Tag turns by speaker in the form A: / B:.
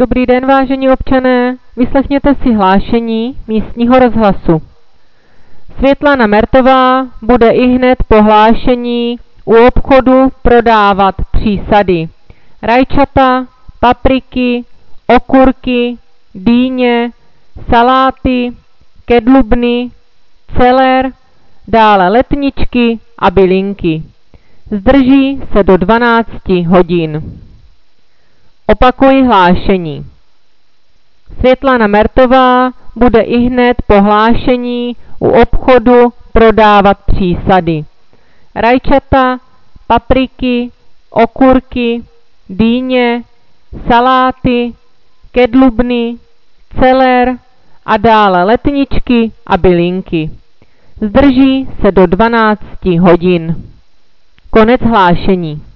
A: Dobrý den, vážení občané, vyslechněte si hlášení místního rozhlasu. Světlana Mertová bude ihned po hlášení u obchodu prodávat přísady. Rajčata, papriky, okurky, dýně, saláty, kedlubny, celer, dále letničky a bylinky. Zdrží se do 12 hodin. Opakuji hlášení. Světlana Mertová bude ihned po hlášení u obchodu prodávat přísady. Rajčata, papriky, okurky, dýně, saláty, kedlubny, celer a dále letničky a bylinky. Zdrží se do 12 hodin. Konec hlášení.